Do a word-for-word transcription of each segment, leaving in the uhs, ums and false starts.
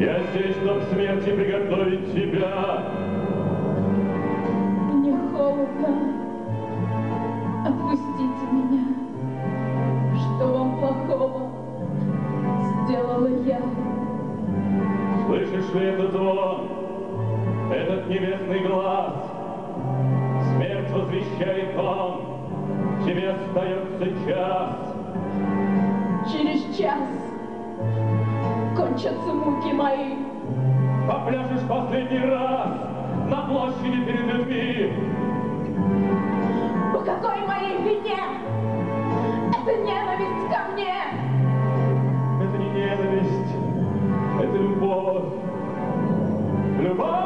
Я здесь, чтоб к смерти приготовить тебя. Мне холодно. Отпустите меня. Что вам плохого сделала я? Слышишь ли этот звон? Этот небесный глаз? Смерть возвещает он. Тебе остается час. Через час кончатся муки мои. Попляшешь последний раз на площади перед людьми. По какой моей вине? Это ненависть ко мне. Это не ненависть, это любовь. Любовь!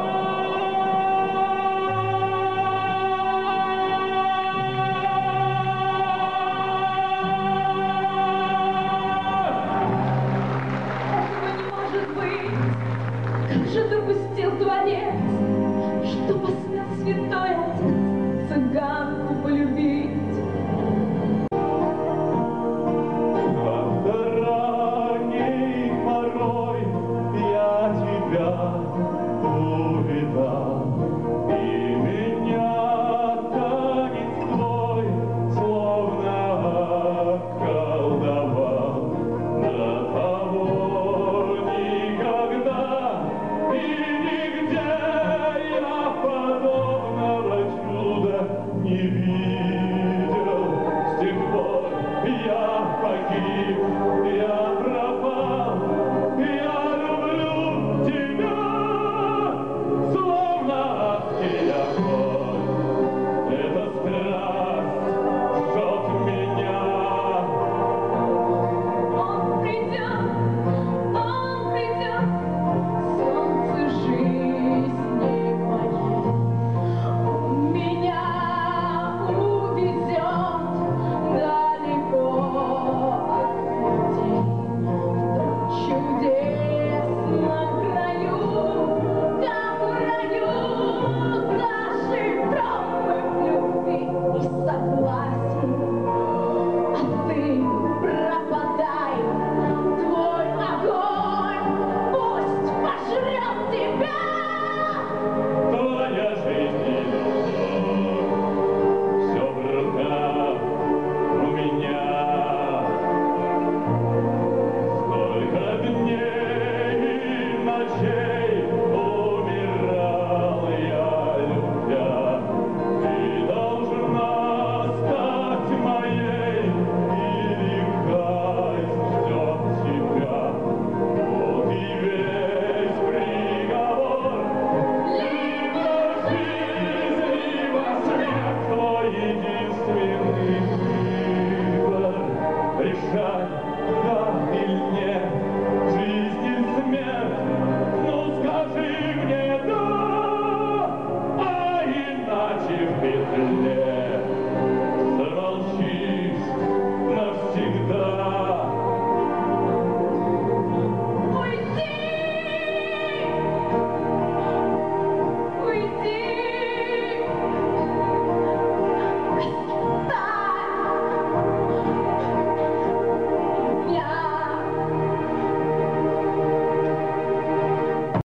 Допустил Творец, что посмел святой отец цыганку полюбить. Ранней порой я тебя увидал, и меня танец твой словно околдовал. До того никогда и нигде я подобного чуда не видел. С тех пор я погиб, я пропал, я люблю тебя, словно адский огонь. Эта страсть жжет меня. Он придет, он придет, солнце жизни моей. Меня увезет далеко от людей. В том чудесном краю, там в раю наши тропы любви и согласия. А ты пропадай, твой огонь пусть пожрет тебя. Твоя жизнь и любовь, все в руках у меня. Сколько дней и ночей умирал я, любя. Ты должна стать моей, и векать ждет тебя. Вот и весь приговор. Либо жизнь, либо смерть, твой единственный выбор. Решай, да или нет.